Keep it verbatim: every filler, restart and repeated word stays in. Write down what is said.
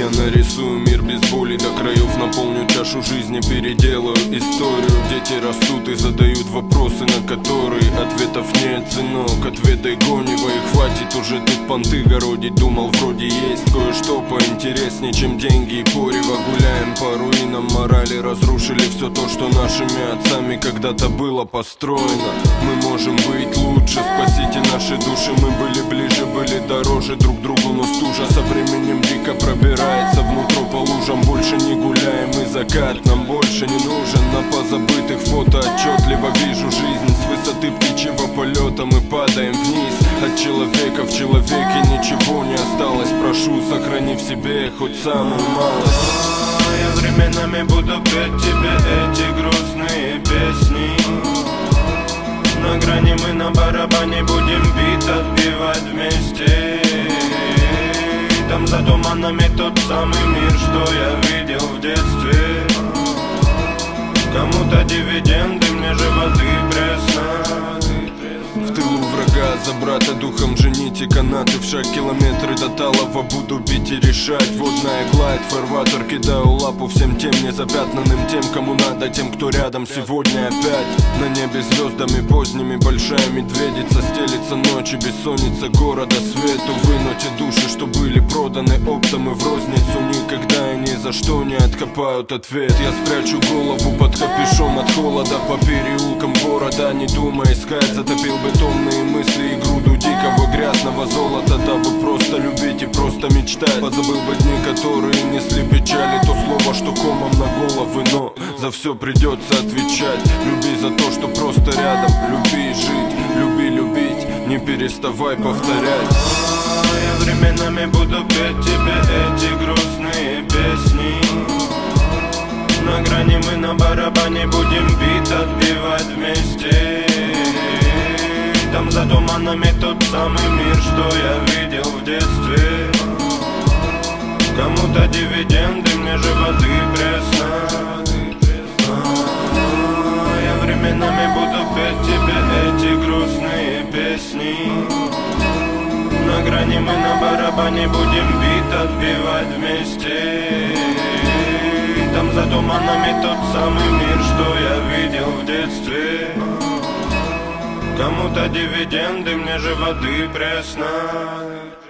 Я нарисую мир без боли до краев, наполню чашу жизни, переделаю историю. Дети растут и задают вопросы, на которые ответов нет, сынок, ответы гоневой. Хватит уже тут понты городить, думал вроде есть кое-что поинтереснее, чем деньги и порево. Гуляем по руинам морали, разрушили все то, что нашими отцами когда-то было построено. Мы можем быть лучше, спасите наши души. Мы были ближе, были дороже друг другу, но стужа со временем дико пробирается внутрь по лужам. Больше не гуляем, и закат нам больше не нужен. На позабытых фото отчетливо вижу жизнь с высоты птичьего полета. Мы падаем вниз, от человека в человеке ничего не осталось. Прошу, сохрани в себе хоть самую малость. Я временами буду петь тебе эти грустные песни. На грани мы на барабане будем бит отбивать вместе. Там за туманами тот самый мир, что я видел в детстве. Кому-то дивиденды, мне же воды пресно. В тылу врага за брата духом жените канаты. В шаг километры до Талова буду бить и решать. Водная гладь, фарватер, кидаю лапу всем тем незапятнанным, тем, кому надо, тем, кто рядом сегодня опять. На небе звездами поздними большая медведица стелится ночи, бессонница города свету. Вынуть души, что были проданы оптом и в розницу, никогда и ни за что не откопают ответ. Я спрячу голову под капюшон от холода по переулкам города, не думая искать, затопил бы томные мысли и груду дикого грязного золота, дабы просто любить и просто мечтать. Позабыл бы дни, которые несли печали, то слово, что комом на головы, но за все придется отвечать. Люби за то, что просто рядом, люби и жить, люби любить, не переставай повторять. Я временами буду петь тебе эти грустные песни. На грани мы на барабане будем бит отбивать вместе. Там за туманами тот самый мир, что я видел в детстве. Кому-то дивиденды, мне же воды пресно. Я временами буду петь тебе эти грустные песни. На грани мы на барабане будем бит отбивать вместе. Там за туманами тот самый мир, что я видел в детстве. Кому-то дивиденды, мне же воды пресно.